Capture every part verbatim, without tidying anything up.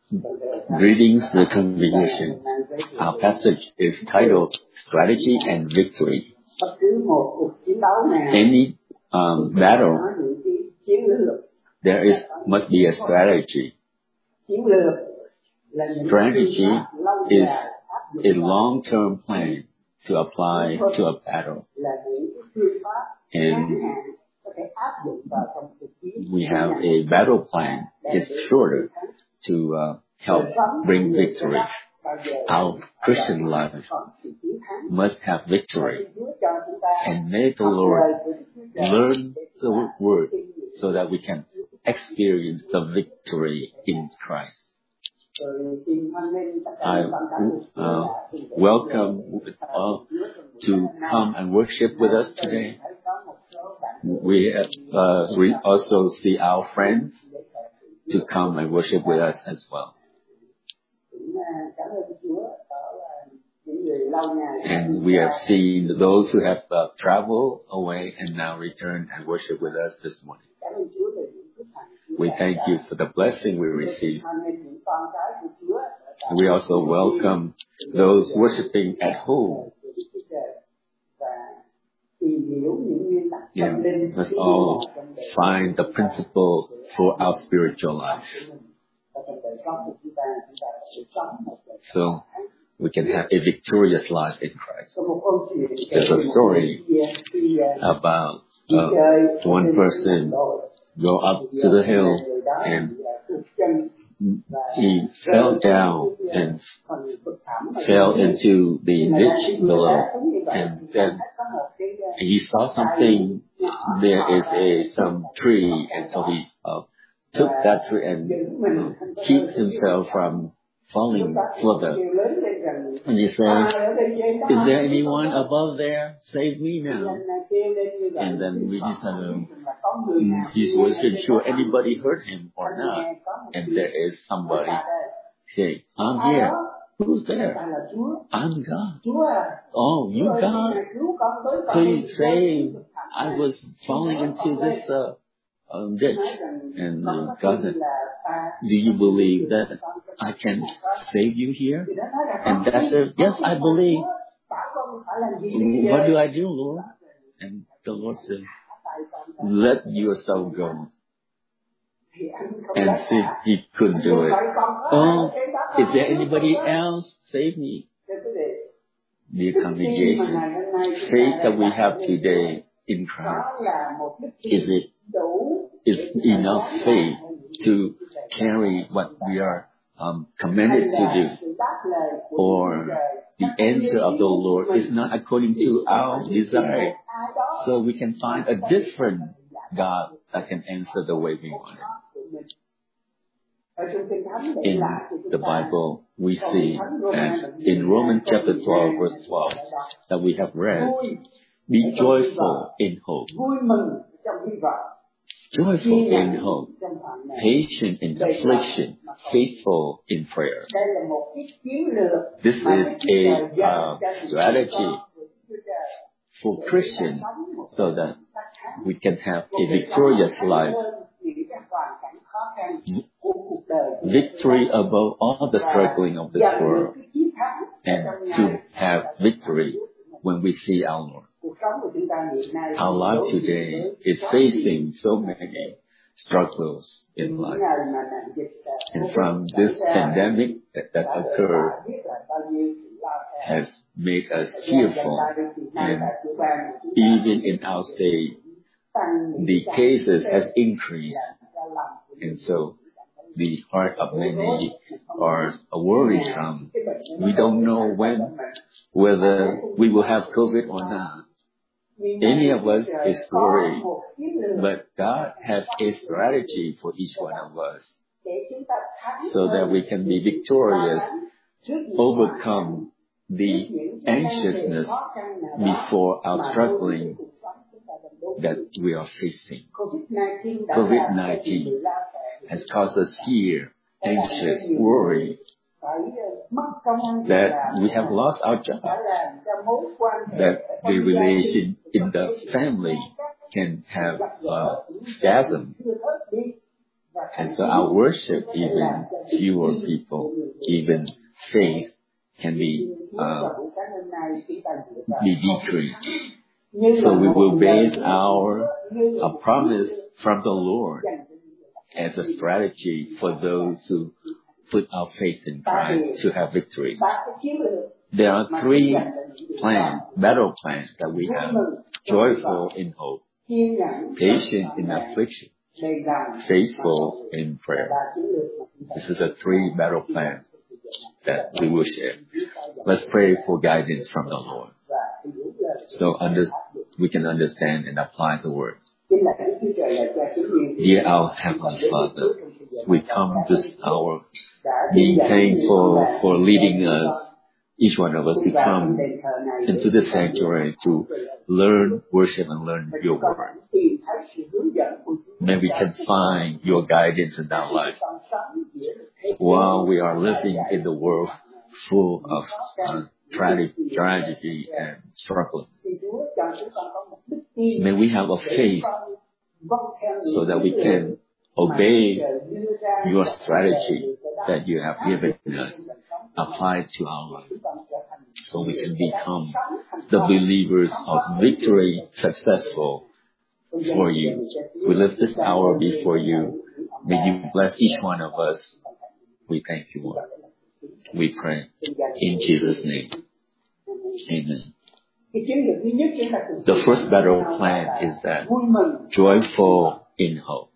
Greetings, the congregation. Our passage is titled Strategy and Victory. Any um, battle, there is must be a strategy. Strategy is a long-term plan to apply to a battle. And we have a battle plan. It's shorter to uh, help bring victory. Our Christian life must have victory. And may the Lord learn the word so that we can experience the victory in Christ. I uh, welcome all to come and worship with us today. We uh, we also see our friends to come and worship with us as well. And we have seen those who have uh, traveled away and now return and worship with us this morning. We thank you for the blessing we receive. We also welcome those worshiping at home. And let's all find the principle for our spiritual life, so we can have a victorious life in Christ. There's a story about uh, one person go up to the hill and he fell down and fell into the ditch below, and then he saw something. There is a some tree, and so he uh, took that tree and uh, keep himself from falling further. And he said, "Is there anyone above there? Save me now!" And then we just um, he wasn't sure anybody heard him or not. And there is somebody saying, "I'm here." "Who's there?" "I'm God." "Oh, you God? Please save. I was falling into this uh, um, ditch." And uh, God said, "Do you believe that I can save you here?" And that said, "Yes, I believe." "What do I do, Lord?" And the Lord said, "Let yourself go." And see, he couldn't do it. "Oh, is there anybody else? Save me." Dear congregation, faith that we have today in Christ, is it is enough faith to carry what we are um, commanded to do? Or the answer of the Lord is not according to our desire, so we can find a different God that can answer the way we want it. In the Bible, we see that in Romans chapter twelve, verse twelve, that we have read, "Be joyful in hope, joyful in hope, patient in affliction, faithful in prayer." This is a uh, strategy for Christians so that we can have a victorious life. Victory above all the struggling of this world, and to have victory when we see our Lord. Our life today is facing so many struggles in life, and from this pandemic that, that occurred has made us fearful, and even in our state, the cases has increased, and so the heart of many are worrisome. We don't know when, whether we will have COVID or not. Any of us is worried, but God has a strategy for each one of us so that we can be victorious, overcome the anxiousness before our struggling that we are facing. COVID nineteen has caused us fear, anxious, worry, that we have lost our jobs, that the relation in the family can have a spasm, And so our worship, even fewer people, even faith can be, uh, be decreased. So we will base our a promise from the Lord as a strategy for those who put our faith in Christ to have victory. There are three plans, battle plans that we have. Joyful in hope, patient in affliction, faithful in prayer. This is a three battle plans that we will share. Let's pray for guidance from the Lord, so under, we can understand and apply the word. Dear our Heavenly Father, we come this hour being thankful for leading us, each one of us, to come into the sanctuary to learn, worship, and learn your word. May we can find your guidance in our life while we are living in the world full of uh, tragedy, tragedy and struggling. May we have a faith so that we can obey your strategy that you have given us, apply it to our life, so we can become the believers of victory, successful for you. We lift this hour before you. May you bless each one of us. We thank you, Lord. We pray in Jesus' name. Amen. The first battle plan is that joyful in hope.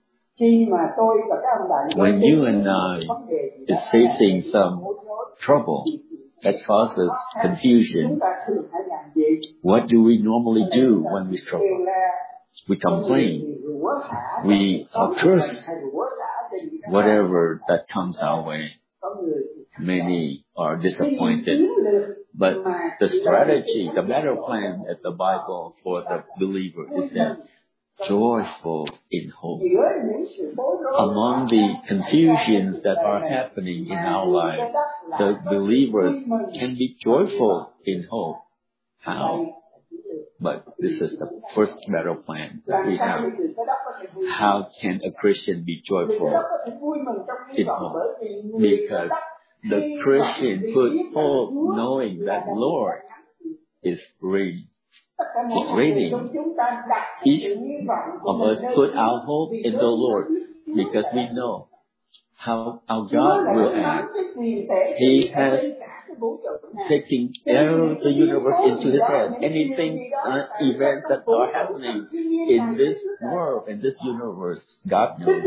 When you and I is facing some trouble that causes confusion, what do we normally do when we struggle? We complain. We curse whatever that comes our way. Many are disappointed. But the strategy, the battle plan at the Bible for the believer is that joyful in hope. Among the confusions that are happening in our life, the believers can be joyful in hope. How? But this is the first battle plan that we have. How can a Christian be joyful in hope? Because the Christian put hope knowing that Lord is reigning. Is reigning. Each of us put our hope in the Lord because we know how our God will act. He has taken all the universe into his hand. Anything, uh, events that are happening in this world, in this universe, God knows.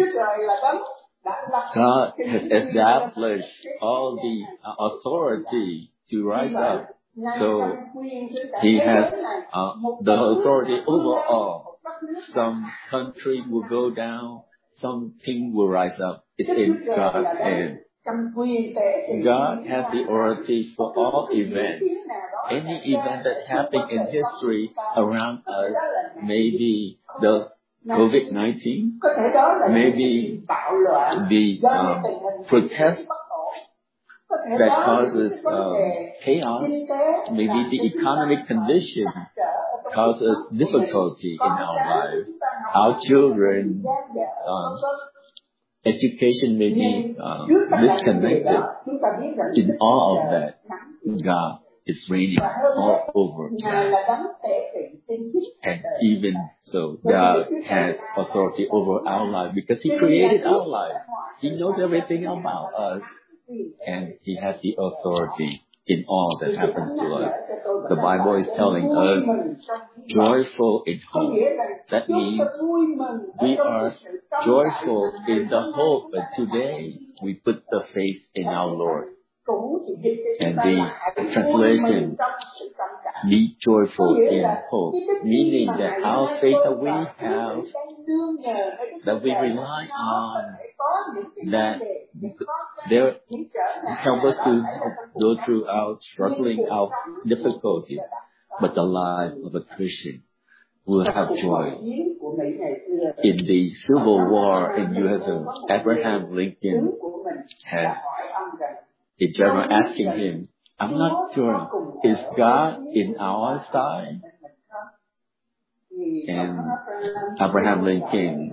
God has established all the uh, authority to rise up. So he has uh, the authority over all. Some country will go down, some king will rise up. It's in God's hand. God has the authority for all events. Any event that's happening in history around us, maybe the COVID nineteen, maybe the um, protest that causes um, chaos, maybe the economic condition causes difficulty in our life. Our children, um, education may be um, disconnected. In all of that, God is reigning all over that. And even so, God has authority over our life because He created our life. He knows everything about us. And He has the authority in all that happens to us. The Bible is telling us, joyful in hope. That means we are joyful in the hope that today we put the faith in our Lord. And the translation, be joyful in hope, meaning that our faith that we have, that we rely on, that there help us to go through our struggling, our difficulties. But the life of a Christian will have joy. In the Civil War in U S A, Abraham Lincoln has a general asking him, I'm not sure, is God in our side? And Abraham Lincoln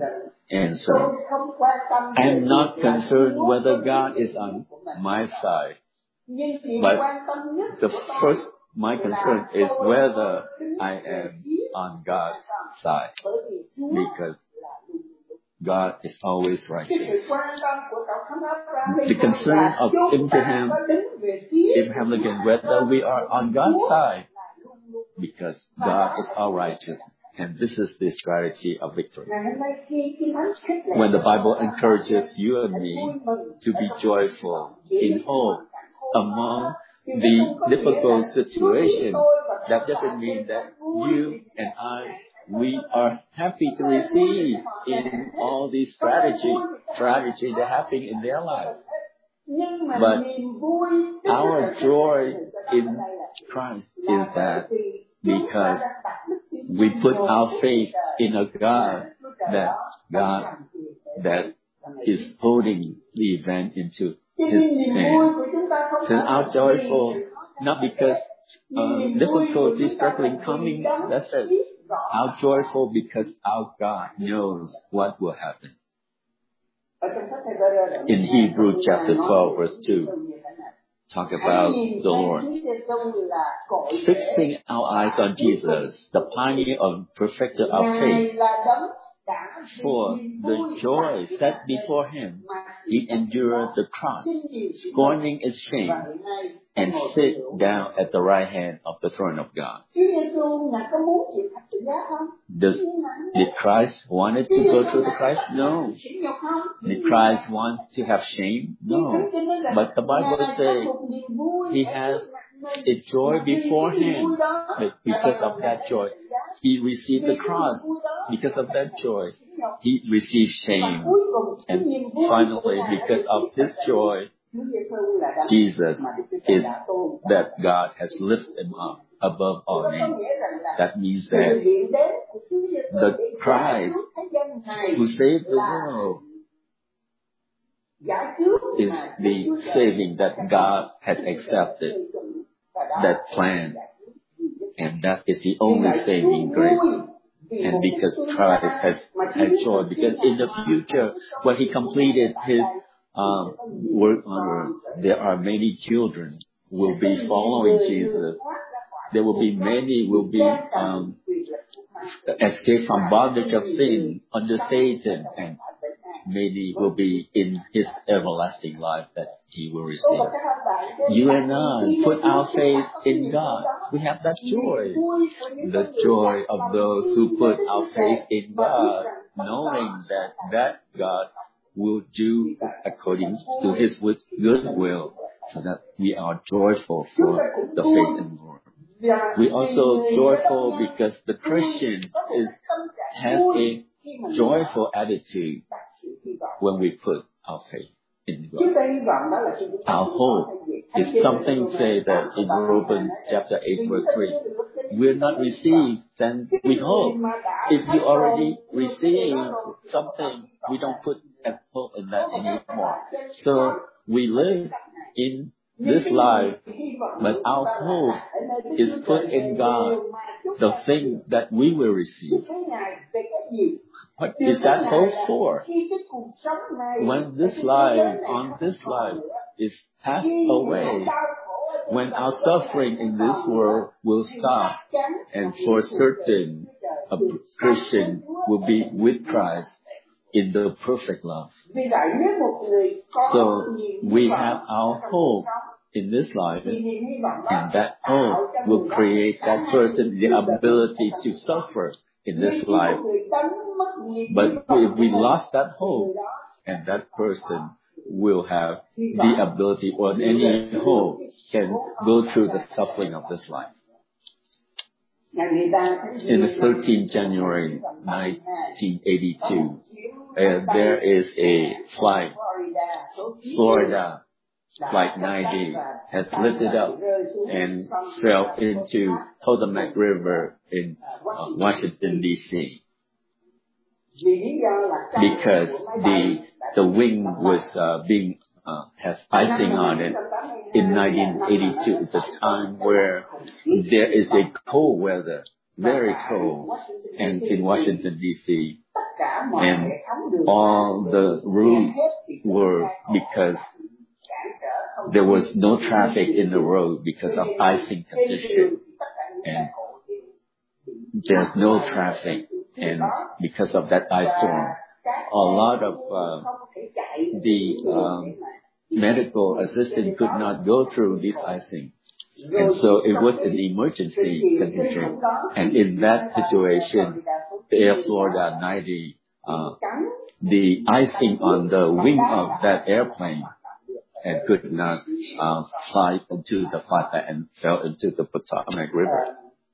answer. I'm not concerned whether God is on my side, but the first, my concern is whether I am on God's side, because God is always righteous. The concern of Abraham, Abraham Lincoln, whether we are on God's side, because God is all righteous. And this is the strategy of victory. When the Bible encourages you and me to be joyful in hope among the difficult situation, that doesn't mean that you and I, we are happy to receive in all these strategy, strategy that happen in their life. But our joy in Christ is that because we put our faith in a God that God that is holding the event into His hand. So our joyful, not because uh, difficulty, struggling coming. That's it. Our joyful because our God knows what will happen. In Hebrews chapter twelve, verse two. Talk about the Lord. Fixing our eyes on Jesus, the pioneer and perfecter of faith. For the joy set before Him, He endured the cross, scorning its shame, and sit down at the right hand of the throne of God. Does, did Christ wanted to go through the Christ? No. Did Christ want to have shame? No. But the Bible says He has a joy before Him. But because of that joy, He received the cross. Because of that joy, He received shame. And finally, because of this joy, Jesus is that God has lifted Him up above all names. That means that the Christ who saved the world is the saving that God has accepted, that plan. And that is the only saving grace. And because Christ has had joy, because in the future, when He completed His um, work on earth, there are many children who will be following Jesus. There will be many will be um, escape from bondage of sin under Satan, and many will be in His everlasting life that He will receive. You and I put our faith in God. We have that joy. The joy of those who put our faith in God, knowing that that God will do according to His good will, so that we are joyful for the faith in the Lord. We also joyful because the Christian is has a joyful attitude when we put our faith in God. Our hope is something say that in Romans chapter eight verse three. We're not received, then we hope. If you already received something, we don't put hope in that anymore. So we live in this life, but our hope is put in God, the thing that we will receive. What is that hope for? When this life, on this life, is passed away, when our suffering in this world will stop, and for certain, a Christian will be with Christ in the perfect love. So we have our hope in this life, and that hope will create that person the ability to suffer in this life. But if we lost that hope, and that person will have the ability or any hope can go through the suffering of this life. In the thirteenth of January nineteen eighty-two, uh, there is a flight, Florida Flight ninety has lifted up and fell into Potomac River in uh, Washington, D C because the the wing was uh, being uh, has icing on it. In nineteen eighty-two, it's a time where there is a cold weather, very cold, and in Washington, D C And all the roads were because there was no traffic in the road because of icing condition. And there's no traffic. And because of that ice storm, a lot of uh, the um, medical assistant could not go through this icing. And so it was an emergency condition. And in that situation, Air Florida ninety, uh, the icing on the wing of that airplane and could not uh, fly into the flatbed and fell into the Potomac River.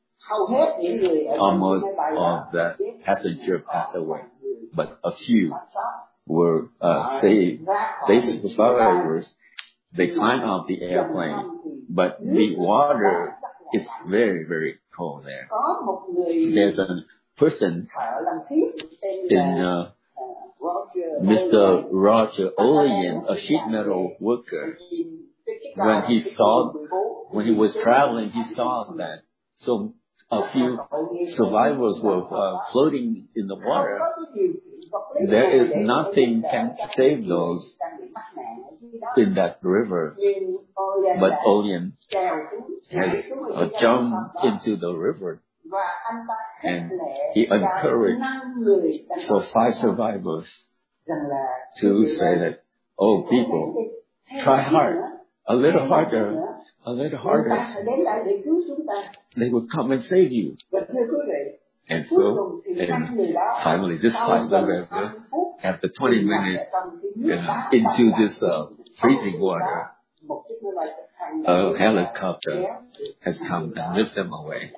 Almost all of the passengers passed away, but a few were uh, saved. They survivors. They climbed off the airplane, but the water is very, very cold there. There's a person in uh, Mister Roger Olean, a sheet metal worker. When he saw, when he was traveling, he saw that so a few survivors were uh, floating in the water. There is nothing can save those in that river. But Olean has uh, jumped into the river, and he encouraged for five survivors to say that, oh people, try hard, a little harder, a little harder. They will come and save you. And so, and finally, this five survivors, after twenty minutes uh, into this uh, freezing water, a helicopter has come and lifted them away.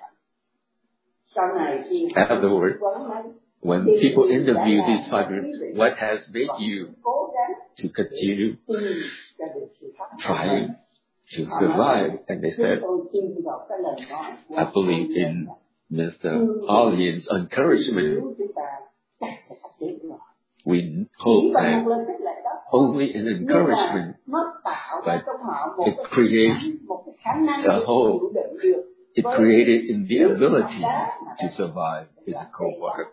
Afterward, when people interview these fighters, what has made you to continue trying to survive? And they said, I believe in Mister Olean's encouragement. We hope that only an encouragement, but it creates a hope. It created in the ability to survive in the cold water.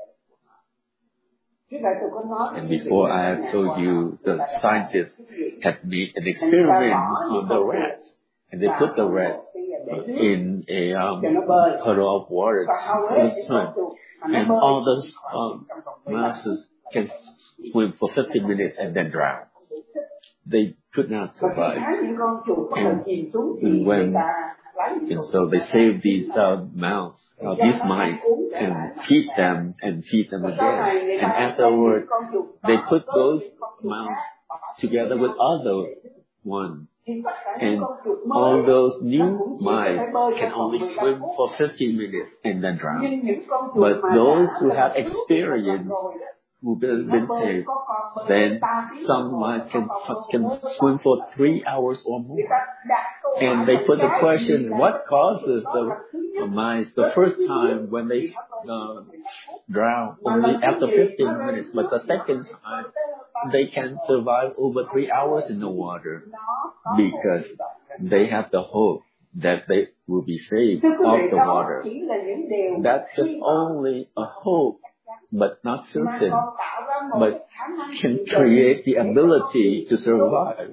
And before I have told you, the scientists had made an experiment on the rats, and they put the rats in a um, puddle of water in the sun, and all those um, mouses can swim for fifteen minutes and then drown. They could not survive. And, and when and so they save these uh, mouse, uh, these mice, and feed them and feed them again. And afterward, they put those mouse together with other ones. And all those new mice can only swim for fifteen minutes and then drown. But those who have experience, who've been, been saved, then some mice can, can swim for three hours or more. And they put the question, what causes the mice the first time when they uh, drown only after fifteen minutes, but the second time they can survive over three hours in the water because they have the hope that they will be saved off the water. That's just only a hope, but not certain, but can create the ability to survive.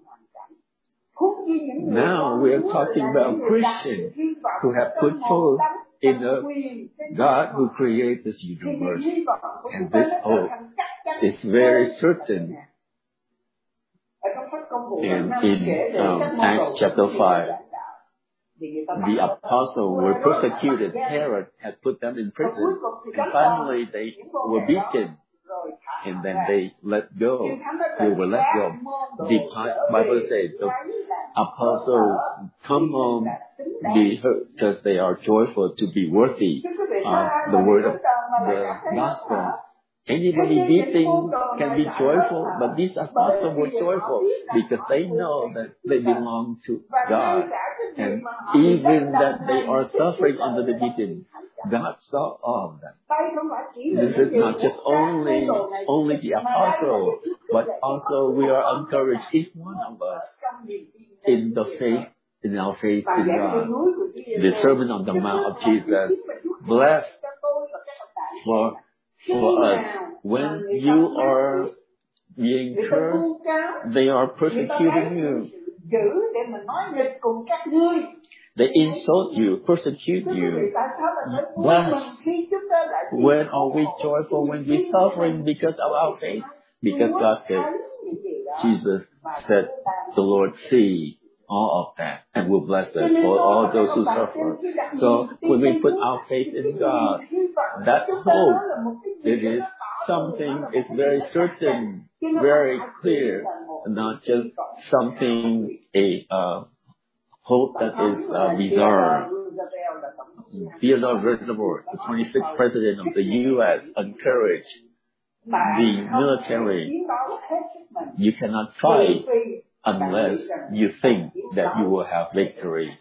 Now we are talking about Christians who have put forth in a God who created this universe. And this hope is very certain. And in um, Acts chapter five, the apostles were persecuted. Herod had put them in prison. And finally they were beaten. And then they let go. They were let go. The Bible says the apostles come home because they are joyful to be worthy of the word of the gospel. Anybody beating can be joyful, but these apostles were joyful because they know that they belong to God. And even that they are suffering under the beating, God saw all of them. This is not just only only the apostle, but also we are encouraged, each one of us, in the faith, in our faith in God. The Sermon on the Mount of Jesus, blessed for for us. When you are being cursed, they are persecuting you. They insult you, persecute you. Bless. When are we joyful? When we're suffering because of our faith? Because God said, Jesus said, the Lord see all of that and will bless us for all those who suffer. So when we put our faith in God, that hope, it is something, it's very certain, very clear, not just something, a uh, hope that is uh, bizarre. Theodore Roosevelt, the twenty-sixth president of the U S, encouraged the military. You cannot fight unless you think that you will have victory.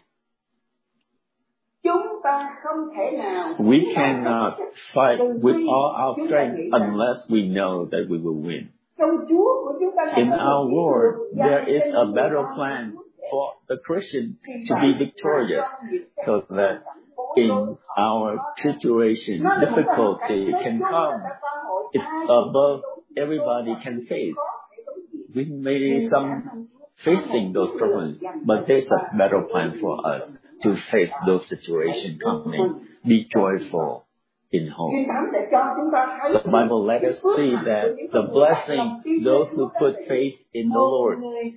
We cannot fight with all our strength unless we know that we will win. In our Lord, there is a better plan for the Christian to be victorious, so that in our situation, difficulty can come. It's above everybody can face. We may be some facing those problems, but there's a better plan for us to face those situations coming. Be joyful in hope. The Bible let us see that the blessing, those who put faith in the Lord,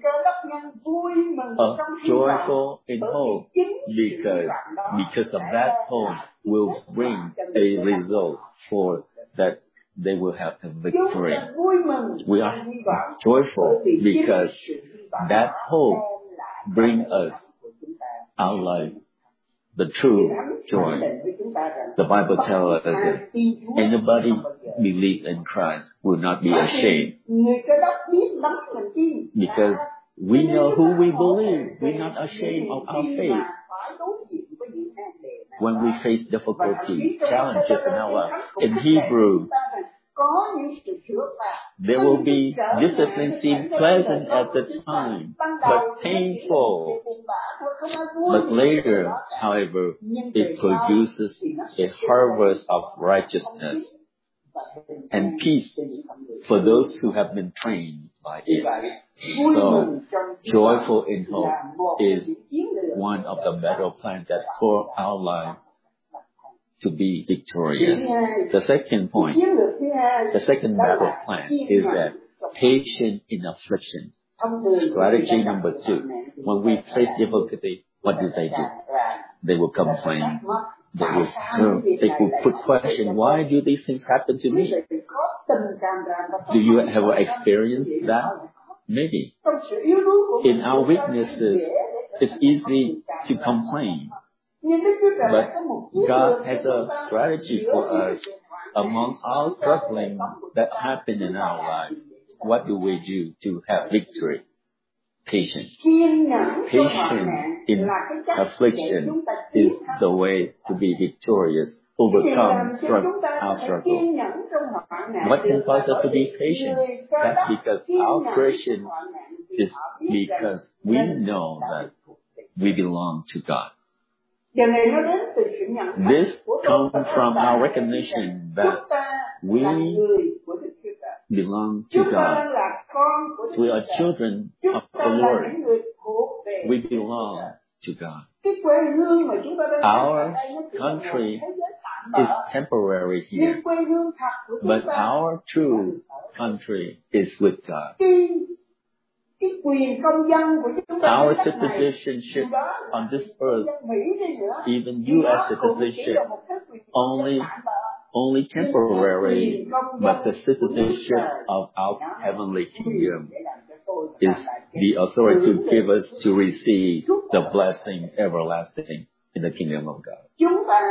are joyful in hope, because, because of that hope will bring a result for that they will have the victory. We are joyful because that hope brings us our life, the true joy. The Bible tells us that anybody believe in Christ will not be ashamed, because we know who we believe. We're not ashamed of our faith. When we face difficulties, challenges in our life, in Hebrew, there will be discipline seem pleasant at the time, but painful. But later, however, it produces a harvest of righteousness and peace for those who have been trained by it. So, joyful in hope is one of the better plans that for our life to be victorious. The second point, the second battle plan is that patient in affliction. Strategy number two. When we face difficulty, what do they do? They will complain. They will, they will put question, why do these things happen to me? Do you ever experience that? Maybe. In our weaknesses, it's easy to complain. But God has a strategy for us among all struggling that happen in our lives. What do we do to have victory? Patience. Patience in affliction is the way to be victorious, overcome struggle, our struggle. What can cause us to be patient? That's because our Christian is because we know that we belong to God. This comes from our recognition that we belong to God. We are children of the Lord. We belong to God. Our country is temporary here, but our true country is with God. Our citizenship on this earth, even U S citizenship, only only temporary, but the citizenship of our heavenly kingdom is the authority to give us to receive the blessing everlasting in the kingdom of God.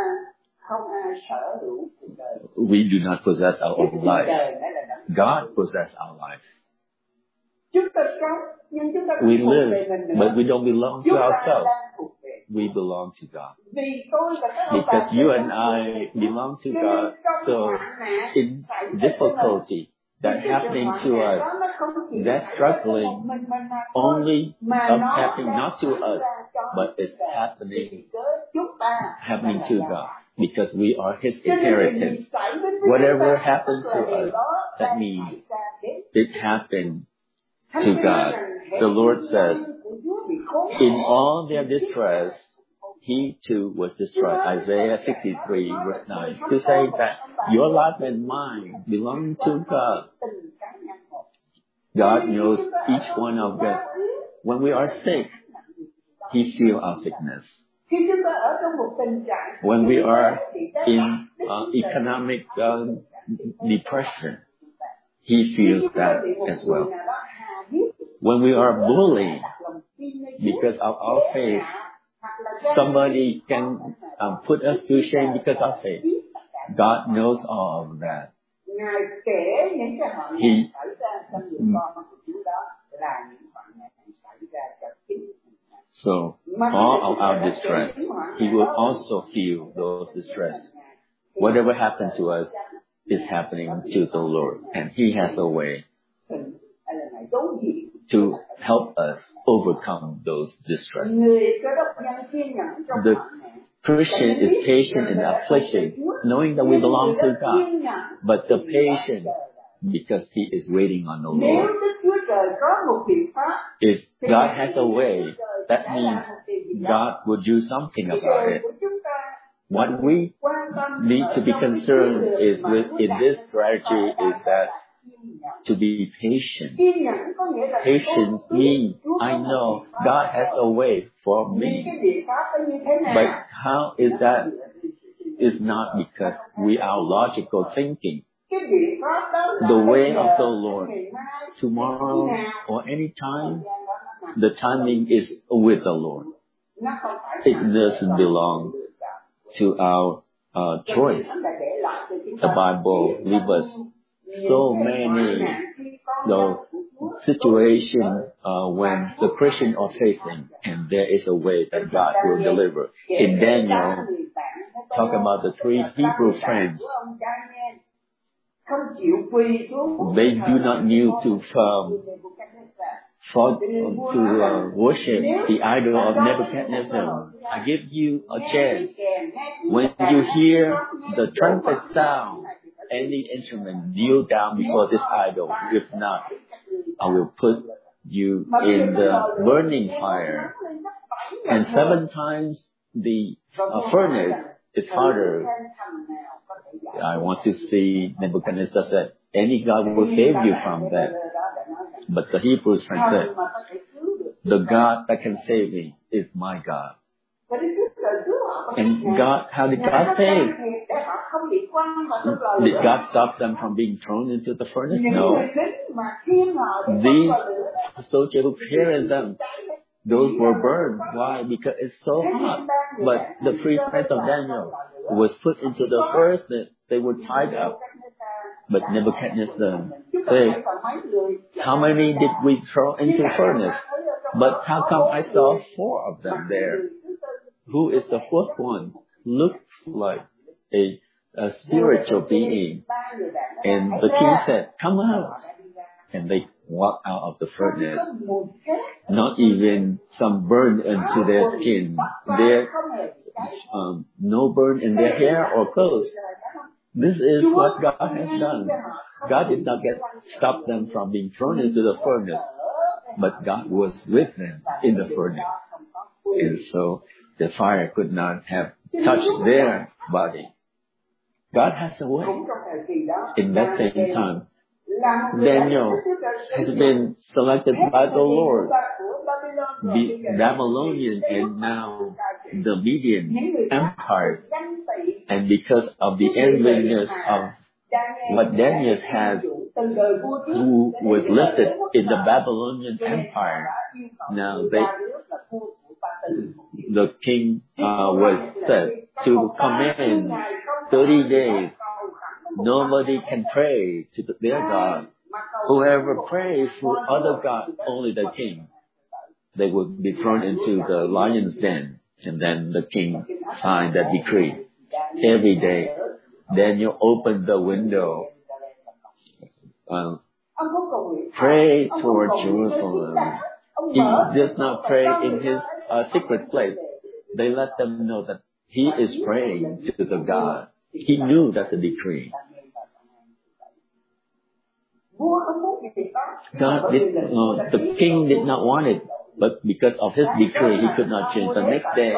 We do not possess our own life. God possesses our life. We live, but we don't belong to ourselves. We belong to God. Because you and I belong to God, so in difficulty that happening to us, that struggling only of happening not to us, but it's happening happening to God. because we are His inheritance. Whatever happens to us, that means it happened to God. The Lord says, in all their distress, He too was distressed. Isaiah sixty-three verse nine. To say that your life and mine belong to God. God knows each one of us. When we are sick, He feels our sickness. When we are in uh, economic uh, depression, He feels that as well. When we are bullied because of our faith, somebody can um, put us to shame because of faith. God knows all of that. He, so all of our distress, He will also feel those distress. Whatever happens to us is happening to the Lord, and He has a way to help us overcome those distress. The Christian is patient in affliction, knowing that we belong to God, but the patient because he is waiting on the Lord. If God has a way, that means God will do something about it. What we need to be concerned is with in this strategy is that to be patient. Patience means I know God has a way for me. But how is that? It's not because we are logical thinking. The way of the Lord, tomorrow or any time, the timing is with the Lord. It doesn't belong to our uh, choice. The Bible leaves us so many the situation uh, when the Christians are facing, and there is a way that God will deliver. In Daniel, talk about the three Hebrew friends. They do not need to um, for, to uh, worship the idol of Nebuchadnezzar. I give you a chance. When you hear the trumpet sound, any instrument, kneel down before this idol. If not, I will put you in the burning fire. And seven times the uh, furnace is harder. I want to see Nebuchadnezzar said, any God will save you from that. But the Hebrew friend said, the God that can save me is my God. And God, how did God save? Did God stop them from being thrown into the furnace? No. These soldiers who carried them, those were burned. Why? Because it's so hot. But the three friends of Daniel was put into the furnace. They were tied up. But Nebuchadnezzar said, how many did we throw into the furnace? But how come I saw four of them there? Who is the fourth one? Looks like a, a spiritual being. And the king said, come out. And they walked out of the furnace. Not even some burn into their skin. There, um, no burn in their hair or clothes. This is what God has done. God did not get stop them from being thrown into the furnace, but God was with them in the furnace. And so the fire could not have touched their body. God has a way. In that same time, Daniel has been selected by the Lord. The Babylonian and now the Median Empire. And because of the enviness of what Daniel has, who was listed in the Babylonian Empire, now they, the king uh, was said to command thirty days. Nobody can pray to their God. Whoever prays for other gods, only the king, they would be thrown into the lion's den. And then the king signed that decree. Every day, Daniel opened the window. Uh, pray for Jerusalem. He does not pray in his uh, secret place. They let them know that he is praying to the God. He knew that's a decree. God did, uh, the king did not want it, but because of his decree, he could not change. The next day,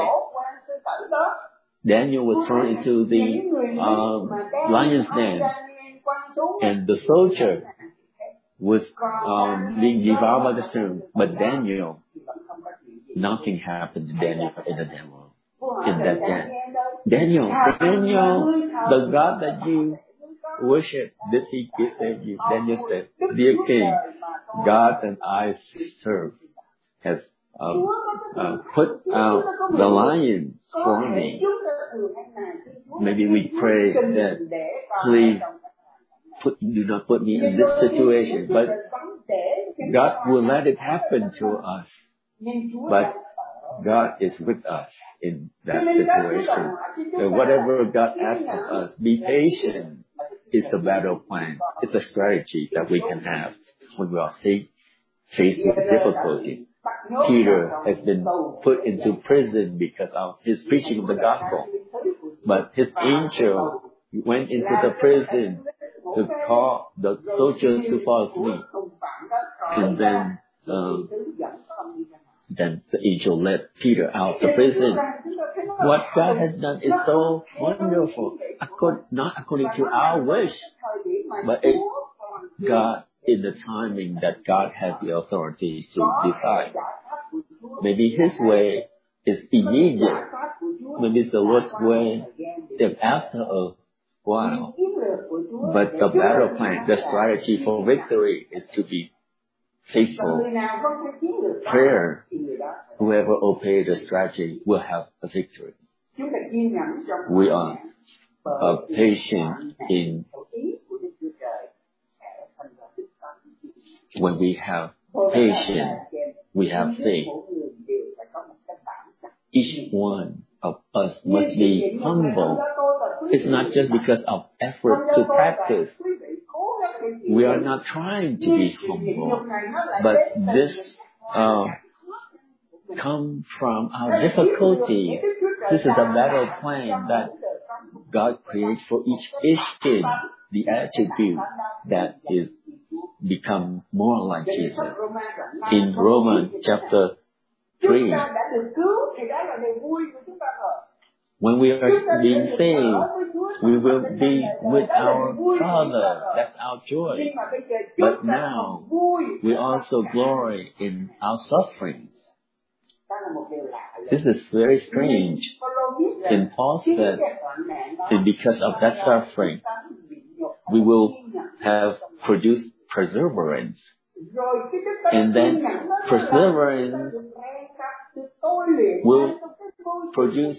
Daniel was thrown into the uh, lion's den, and the soldier was um, being devoured by the storm. But Daniel, nothing happened to Daniel in the devil in that den. Daniel, Daniel, the God that you worship, did he save you? Daniel said, "Dear King, God and I serve has um, uh, put out the lions for me. Maybe we pray that, please put, do not put me in this situation, but God will let it happen to us. But God is with us in that situation. So whatever God asks of us, be patient. It's the battle plan. It's a strategy that we can have when we are faced with difficulties. Peter has been put into prison because of his preaching of the gospel. But his angel went into the prison to call the soldiers to fall asleep. And then, um, then the angel let Peter out of prison. What God has done is so wonderful. Accord, not according to our wish, but it, God, in the timing that God has the authority to decide. Maybe His way is immediate. Maybe it's the Lord's way is after a while. But the battle plan, the strategy for victory is to be faithful. Prayer, whoever obeys the strategy will have a victory. We are uh, patient in when we have patience, we have faith. Each one of us must be humble. It's not just because of effort to practice. We are not trying to be humble, but this uh, comes from our difficulties. This is a battle plan that God creates for each Christian, the attribute that is become more like Jesus. In Romans chapter three, when we are being saved, we will be with our Father. That's our joy. But now, we also glory in our sufferings. This is very strange. And Paul said, and because of that suffering, we will have produced perseverance. And then perseverance will produce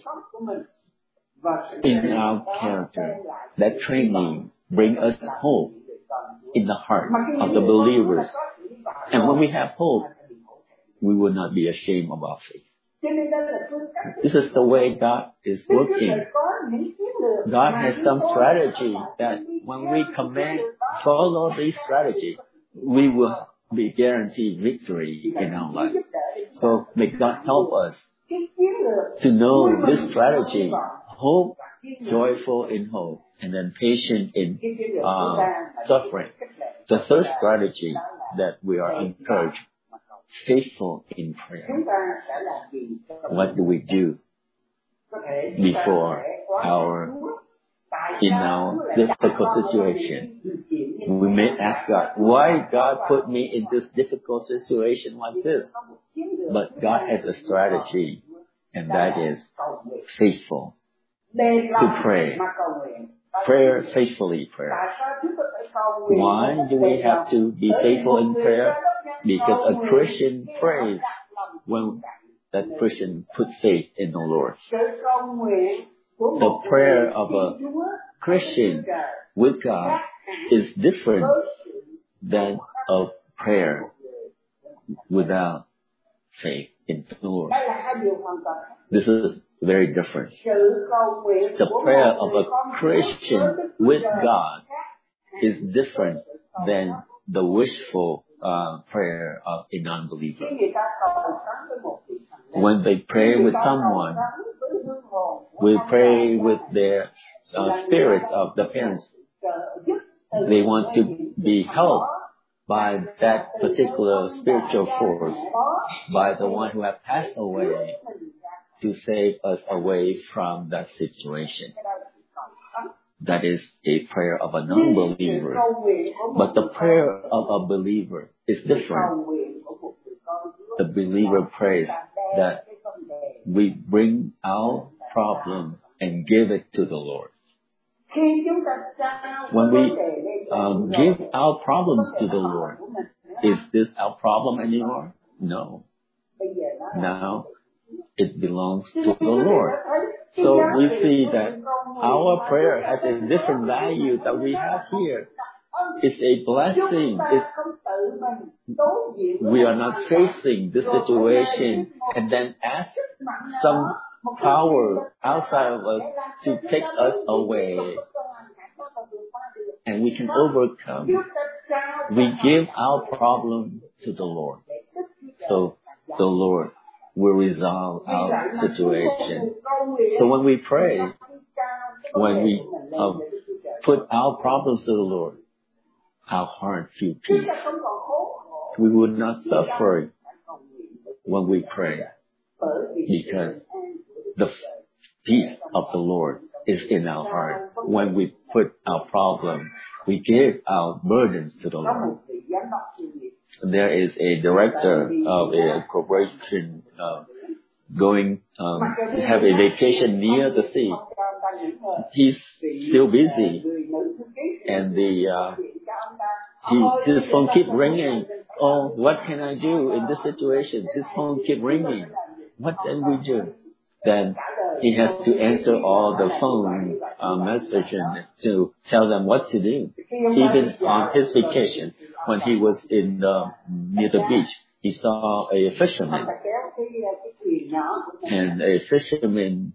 in our character. That training brings us hope in the heart of the believers. And when we have hope, we will not be ashamed of our faith. This is the way God is working. God has some strategy that when we command, follow this strategy, we will be guaranteed victory in our life. So may God help us to know this strategy. Hope, joyful in hope, and then patient in uh, suffering. The third strategy that we are encouraged, faithful in prayer. What do we do before our, in our difficult situation? We may ask God, why God put me in this difficult situation like this? But God has a strategy, and that is faithful to pray. Prayer, faithfully prayer. Why do we have to be faithful in prayer? Because a Christian prays when that Christian puts faith in the Lord. The prayer of a Christian with God is different than a prayer without faith in the Lord. This is very different. The prayer of a Christian with God is different than the wishful uh, prayer of a non-believer. When they pray with someone, We pray with their uh, spirits of the parents. They want to be helped by that particular spiritual force, by the one who has passed away, to save us away from that situation. That is a prayer of a non-believer. But the prayer of a believer is different. The believer prays that we bring our problem and give it to the Lord. When we um, give our problems to the Lord, is this our problem anymore? No. Now it belongs to the Lord. So we see that our prayer has a different value that we have here. It's a blessing. It's, we are not facing this situation and then ask some power outside of us to take us away. And we can overcome. We give our problem to the Lord. So the Lord will resolve our situation. So when we pray, when we uh, put our problems to the Lord, our heart feels peace. We would not suffer when we pray, because the peace of the Lord is in our heart. When we put our problem, we give our burdens to the Lord. There is a director of a corporation uh, going um, have a vacation near the sea. He's still busy, and the uh, he his phone keep ringing. Oh, what can I do in this situation? His phone keep ringing. What can we do? Then he has to answer all the phone uh, messages to tell them what to do. Even on his vacation, when he was in the, near the beach, he saw a fisherman, and a fisherman,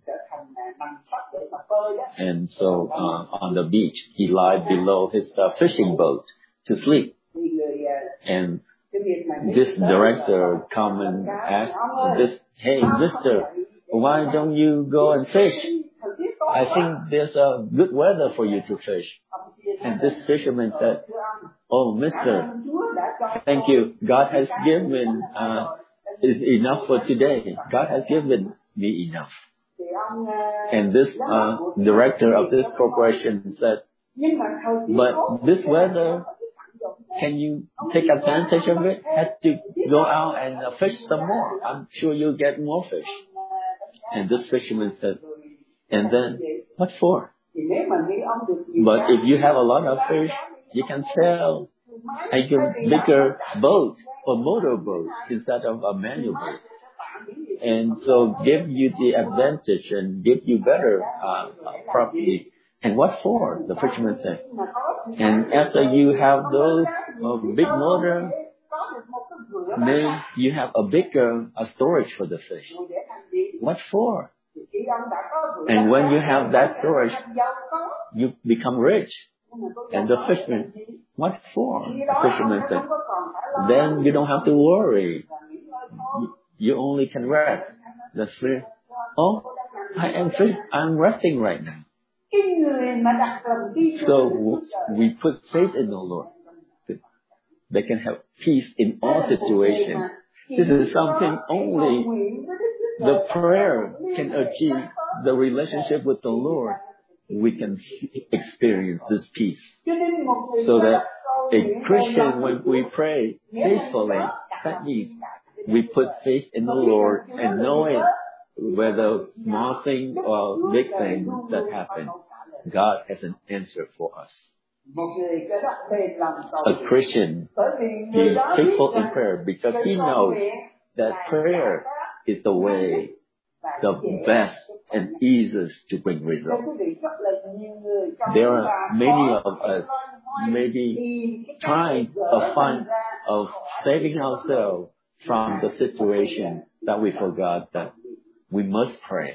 and so uh, on the beach, he lied below his uh, fishing boat to sleep. And this director come and ask this, hey, mister, why don't you go and fish? I think there's a good weather for you to fish. And this fisherman said, oh, mister, thank you. God has given, uh, is enough for today. God has given me enough. And this uh, director of this corporation said, but this weather, can you take advantage of it? Have to go out and uh, fish some more. I'm sure you'll get more fish. And this fisherman said, and then, what for? But if you have a lot of fish, you can sell a bigger boat or motor boat instead of a manual boat. And so give you the advantage and give you better uh, property. And what for? The fisherman said. And after you have those uh, big motor, then you have a bigger uh, storage for the fish. What for? And when you have that storage, you become rich. And the fisherman, what for? The fisherman said, then you don't have to worry. You only can rest. The fish, oh, I am fish, I'm resting right now. So we put faith in the Lord. They can have peace in all situations. This is something only the prayer can achieve, the relationship with the Lord. We can experience this peace. So that a Christian, when we pray faithfully, that means we put faith in the Lord and knowing whether small things or big things that happen, God has an answer for us. A Christian is faithful in prayer because he knows that prayer is the way, the best and easiest to bring results. There are many of us maybe trying to find of saving ourselves from the situation that we forgot that we must pray.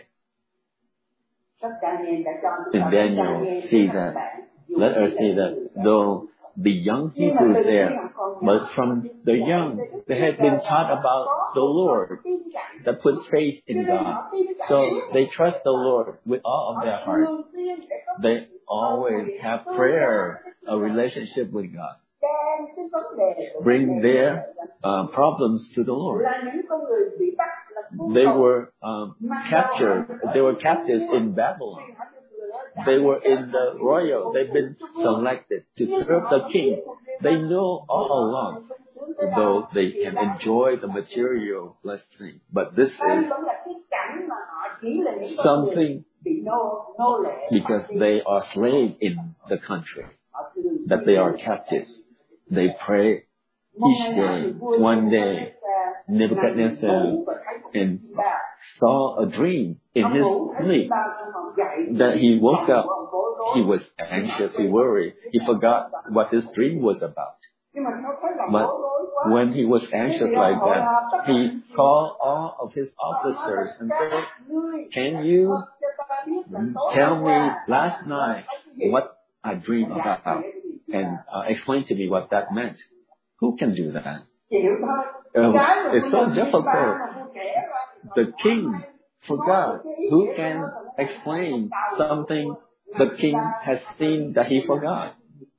And Daniel see that. Let us see that though the young Hebrews there. But from the young, they had been taught about the Lord, that put faith in God. So they trust the Lord with all of their heart. They always have prayer, a relationship with God. Bring their uh, problems to the Lord. They were um, captured. They were captives in Babylon. They were in the royal. They've been selected to serve the king. They know all along, though they can enjoy the material blessing. But this is something because they are slaves in the country, that they are captives. They pray each day. One day, Nebuchadnezzar and saw a dream in his sleep that he woke up. He was anxious, he worried. He forgot what his dream was about. But when he was anxious like that, he called all of his officers and said, "Can you tell me last night what I dreamed about and uh, explain to me what that meant?" Who can do that? Uh, it's so difficult. The king forgot. Who can explain something the king has seen that he forgot?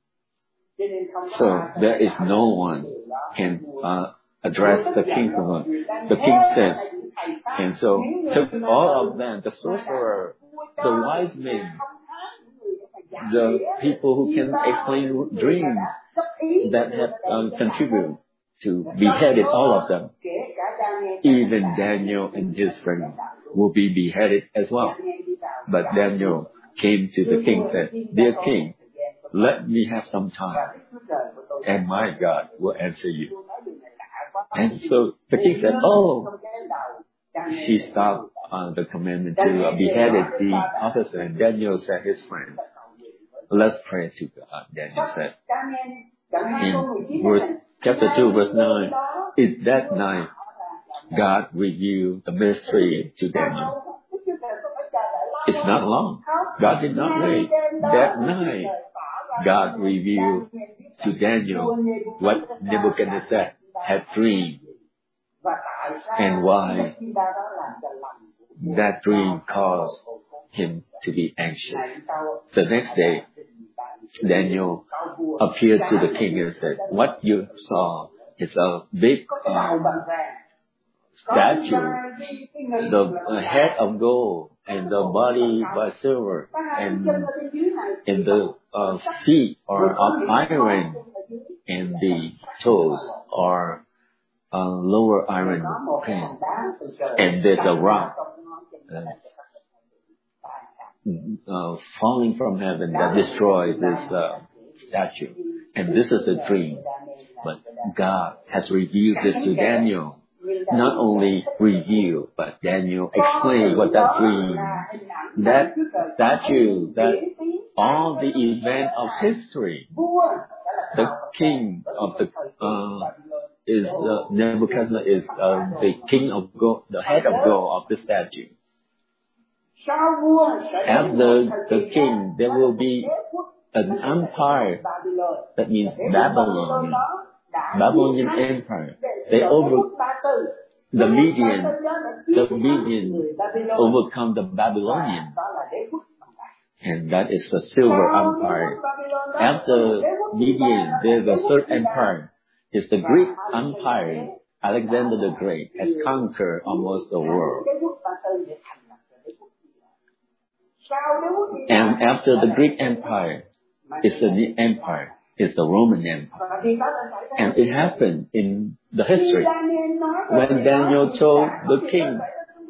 So there is no one can uh, address the king for him. The king said, and so took all of them, the sorcerer, the wise men, the people who can explain dreams, that have uh, contributed to beheaded all of them. Even Daniel and his friend will be beheaded as well. But Daniel came to the king and said, "Dear king, let me have some time, and my God will answer you." And so the king said, "Oh." He stopped uh, the commandment to uh, behead the officer, and Daniel said his friends, "Let's pray to God." Daniel said, in verse, chapter two, verse nine, "Is that night God revealed the mystery to Daniel." It's not long. God did not wait. That night, God revealed to Daniel what Nebuchadnezzar had dreamed and why that dream caused him to be anxious. The next day, Daniel appeared to the king and said, "What you saw is a big uh, statue, the uh, head of gold and the body by silver, and, and the uh, feet are of iron, and the toes are uh, lower iron pan, and there's a rock uh, uh, falling from heaven that destroys this uh, statue. And this is a dream. But God has revealed this to Daniel. Not only revealed, but Daniel explained what that dream, that statue, that all the event of history, the king of the uh, is uh, Nebuchadnezzar is uh, the king of gold, the head of gold of the statue. After the king, there will be an empire. That means Babylon, Babylonian empire. They over the Median, the Median overcome the Babylonian, and that is the Silver Empire. After Median, there's the third empire. It's the Greek Empire. Alexander the Great has conquered almost the world. And after the Greek Empire, it's the new empire. It's the Roman Empire. And it happened in the history. When Daniel told the king,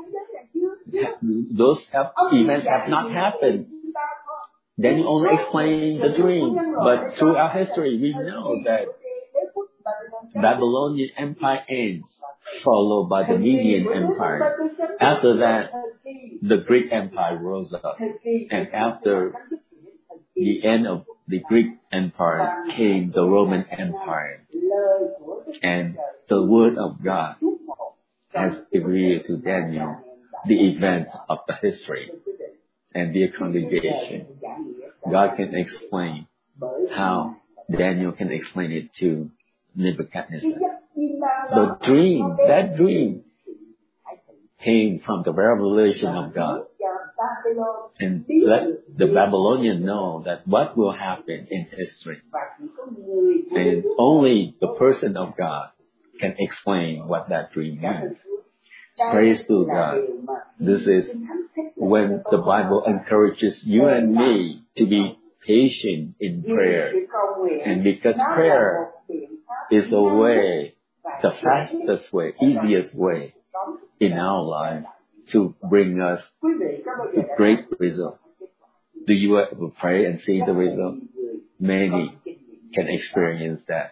those have, events have not happened. Daniel only explained the dream. But throughout history, we know that Babylonian Empire ends, followed by the Median Empire. After that, the Greek Empire rose up. And after the end of the Greek Empire came the Roman Empire. And the Word of God has revealed to Daniel the events of the history. And dear congregation, God can explain how Daniel can explain it to Nebuchadnezzar. The dream, that dream came from the revelation of God. And let the Babylonian know that what will happen in history. And only the person of God can explain what that dream means. Praise to God. This is when the Bible encourages you and me to be patient in prayer. And because prayer is a way, the fastest way, easiest way in our life to bring us to great result. Do you ever pray and see the result? Many can experience that.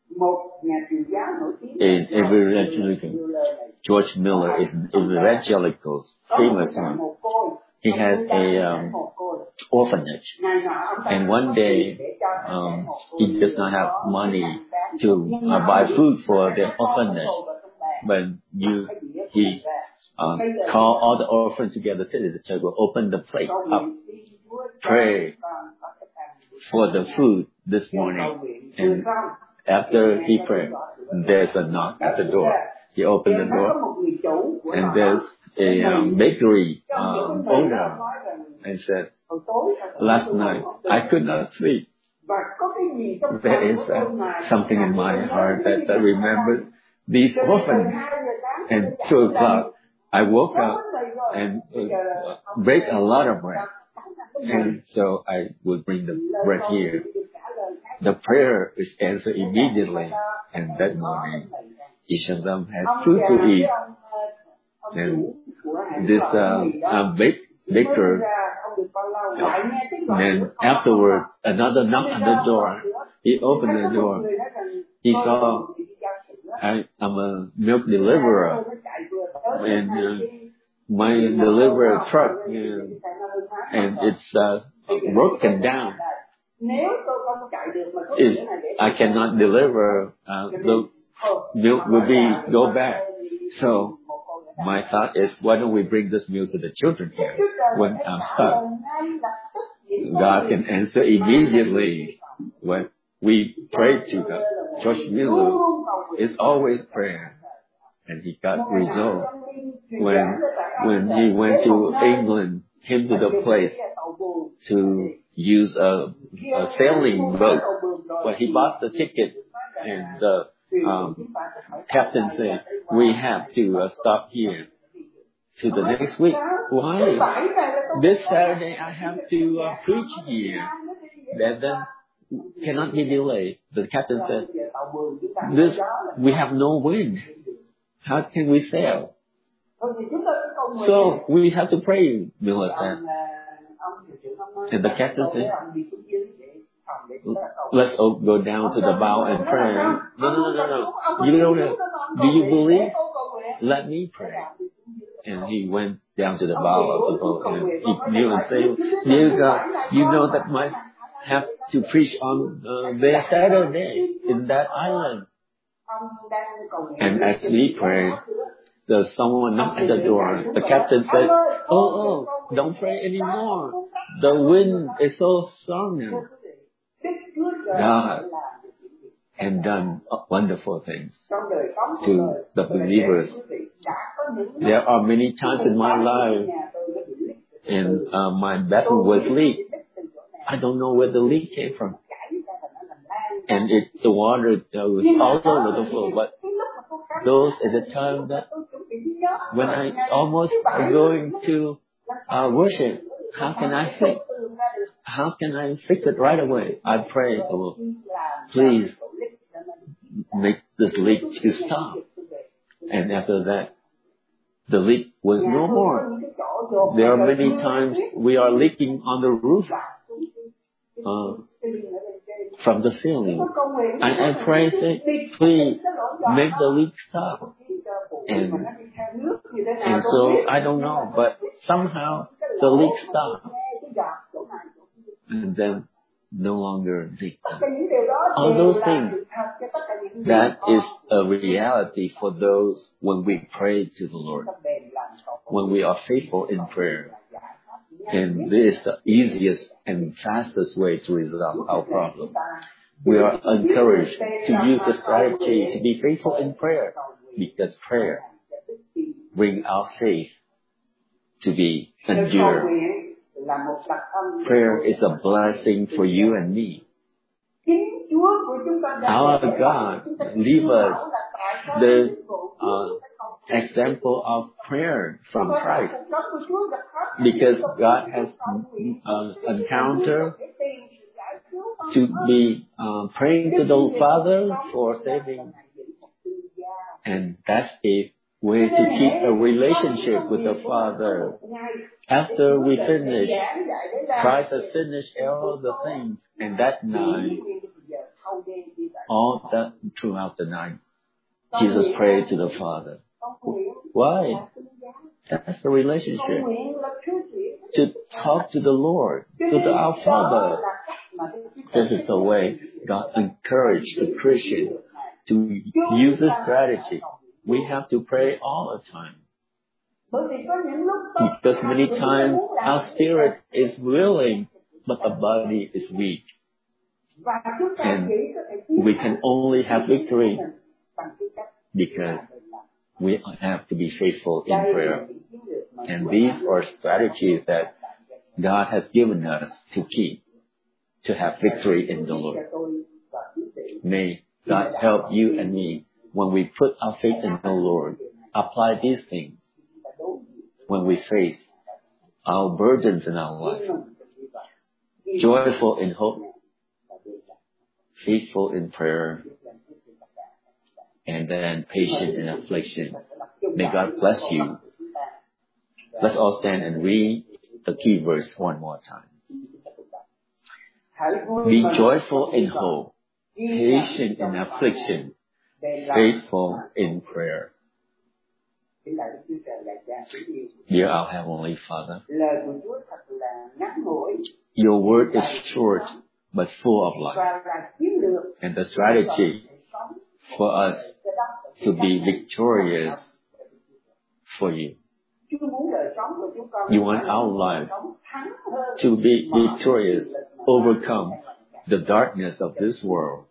In evangelical, George Miller is an evangelical, famous one. He has a um, orphanage, and one day um, he does not have money to uh, buy food for the orphanage. But you, he uh, call all the orphans together, sit at the table, open the plate up, pray for the food this morning, and after he prayed, there's a knock at the door. He opened the door, and there's a um, bakery um, owner, and said, "Last night I could not sleep. There is uh, something in my heart that I remembered these orphans. And two o'clock, I woke up and uh, break a lot of bread, and so I would bring the bread here." The prayer is answered immediately, and that morning, each of them has food to eat. And this uh, uh, bake, baker, then afterward, another knock on the door. He opened the door. He saw, I, I'm a milk deliverer, and uh, my delivery truck, uh, and it's uh, broken down. If I cannot deliver, uh, the milk will be go back. So my thought is, why don't we bring this milk to the children here when I'm stuck? God can answer immediately when we pray to God. George Miller is always prayer, and he got result. When when he went to England, came to the place to use a, a sailing boat, but he bought the ticket, and the um, captain said, "We have to uh, stop here to the next week." Why? This Saturday I have to uh, preach here. Then, then cannot be delayed. The captain said, "This we have no wind. How can we sail?" So we have to pray, Miller said. And the captain said, "Let's all go down to the bow and pray." No, no, no, no, no. You don't have, do you believe? Let me pray. And he went down to the bow of the boat, and he knew and said, "Dear God, you know that I have to preach on uh, their Saturday in that island." And as we prayed, there's someone knocked at the door. The captain said, "Oh, oh, don't pray anymore. The wind is so strong now." God has done wonderful things to the believers. There are many times in my life, and uh, my bathroom was leaked. I don't know where the leak came from, and it the water uh, was all over the floor. But those are the time that when I almost going to uh, worship, how can I fix? How can I fix it right away? I pray, "Oh, please make this leak to stop." And after that, the leak was no more. There are many times we are leaking on the roof, uh, from the ceiling. And I pray, say, "Please make the leak stop." And, and so I don't know, but somehow the leak stopped. And then no longer leak. All those things, that is a reality for those when we pray to the Lord, when we are faithful in prayer. And this is the easiest and fastest way to resolve our problem. we are encouraged to use the strategy to be faithful in prayer, because prayer brings our faith to be endured. Prayer is a blessing for you and me. Our God leave us the uh, example of prayer from Christ, because God has uh, encountered to be uh, praying to the Father for saving, and that's a way to keep a relationship with the Father. After we finish, Christ has finished all the things, and that night, all that throughout the night, Jesus prayed to the Father. Why? That's the relationship. To talk to the Lord, to the, our Father. This is the way God encouraged the Christian to use this strategy. We have to pray all the time. Because many times our spirit is willing, but the body is weak. And we can only have victory because we have to be faithful in prayer. And these are strategies that God has given us to keep, to have victory in the Lord. May God help you and me when we put our faith in the Lord, apply these things when we face our burdens in our life. Joyful in hope, faithful in prayer, and then patient in affliction. May God bless you. Let's all stand and read the key verse one more time. Be joyful in hope, patient in affliction, faithful in prayer. Dear our Heavenly Father, your word is short but full of life, and the strategy for us to be victorious for you. You want our life to be victorious, overcome the darkness of this world.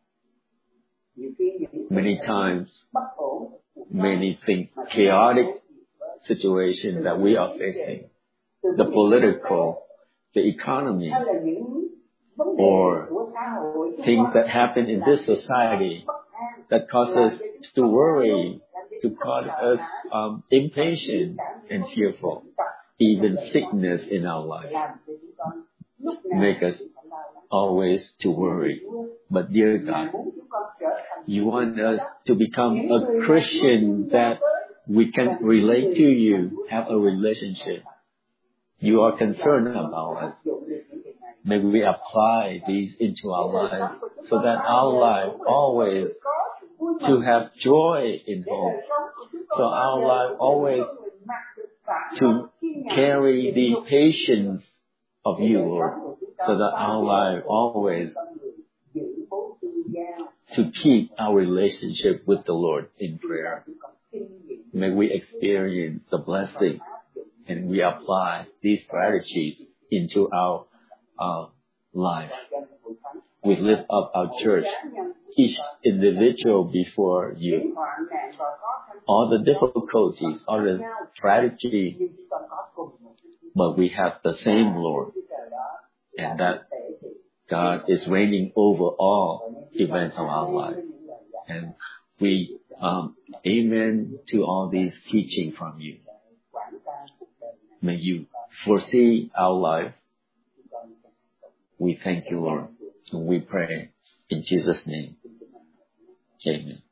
Many times, many things, chaotic situations that we are facing, the political, the economy, or things that happen in this society that cause us to worry, to cause us um, impatient and fearful. Even sickness in our life make us always to worry. But dear God, you want us to become a Christian that we can relate to you, have a relationship. You are concerned about us. May we apply these into our life so that our life always to have joy in hope. So our life always to carry the patience of you, Lord, so that our life always to keep our relationship with the Lord in prayer. May we experience the blessing and we apply these strategies into our uh, life. We lift up our church, each individual before you. All the difficulties, all the tragedy, but we have the same Lord, and that God is reigning over all events of our life. And we um, amen to all these teaching from you. May you foresee our life. We thank you, Lord, and we pray in Jesus' name. Amen.